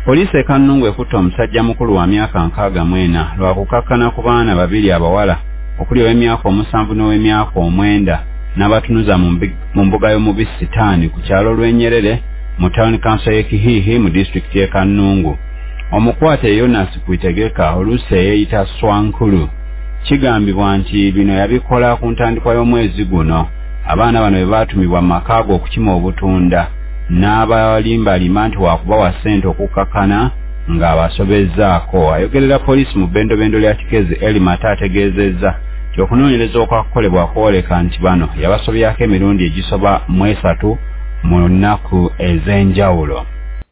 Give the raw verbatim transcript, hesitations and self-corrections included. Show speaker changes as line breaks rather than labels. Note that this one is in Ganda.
Poliisi e Kannungu ekutte omusajja mukulu wa myaka nkaaga mu ena lwa kukakkana ku baana babiri abawala okuli ow'emyaka omusanvu n'ow'emyaka omwenda n'abatunuza mu mbuga y'omubisi sitaani ku kyalo lw'Enyerere mu Town Council y'e Kihihi mu disitulikiti y'e Kannungu. Omukwate Jonas Kwitegeka oluusi eyeeyita Swankulu. Kigambibwa nti bino yabikola ku ntandikwa y'omwezi guno. Abaana bano bwe baatumibwa mu maka ge okukima obutunda n'abalimbalima nti waakubawa ssente okukakkana ng'abasobezzaako. Ayogerera poliisi mu bbendobendo lya Kikezi Elimata ategeezezza nti okunoonyereza okwakukolebwa kwoleka nti bano yabasobyako emirundi egisoba mu esatu mu nnaku ez'enjawulo.